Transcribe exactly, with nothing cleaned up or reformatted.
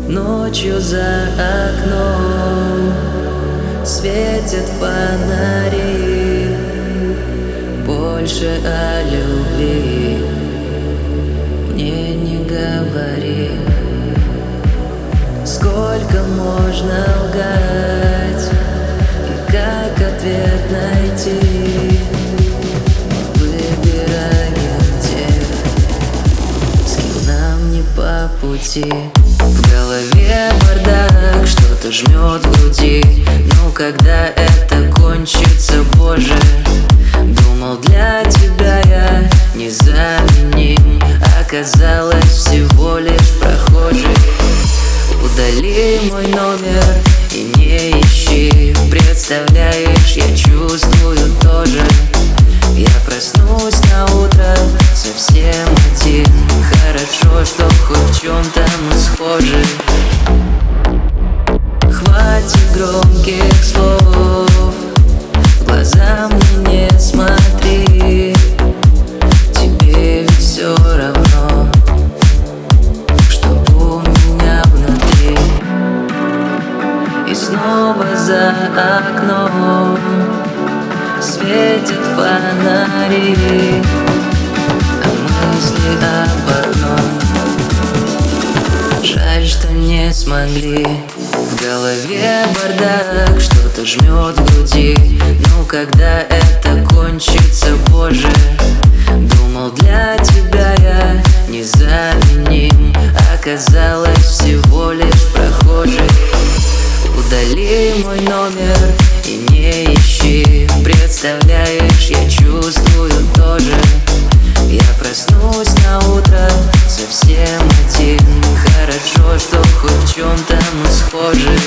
Ночью за окном светят фонари. Больше о любви мне не говори. Сколько можно лгать и как ответ найти? Выбираем тех, с кем нам не по пути. В голове бардак, что-то жмет в груди. Ну когда это кончится, Боже? Думал, для тебя я незаменим, оказалось всего лишь прохожий. Удали мой номер и не ищи. Представляешь, я чувствую тоже. Я проснусь на утро совсем один. Хорошо, что хоть в чем-то мы схожи. Хватит громких слов, в глаза мне не смотри. Тебе ведь все равно, что у меня внутри. И снова за окном светят фонари, а мысли об одном. Жаль, что не смогли. В голове бардак, что-то жмет в груди. Ну когда это кончится, Боже? Думал, для тебя я незаменим, оказалось всего лишь прохожий. Удали мой номер и не ищи. Представляешь, я чувствую тоже. Я проснусь на утро совсем один. Хорошо, что хоть в чем-то мы схожи.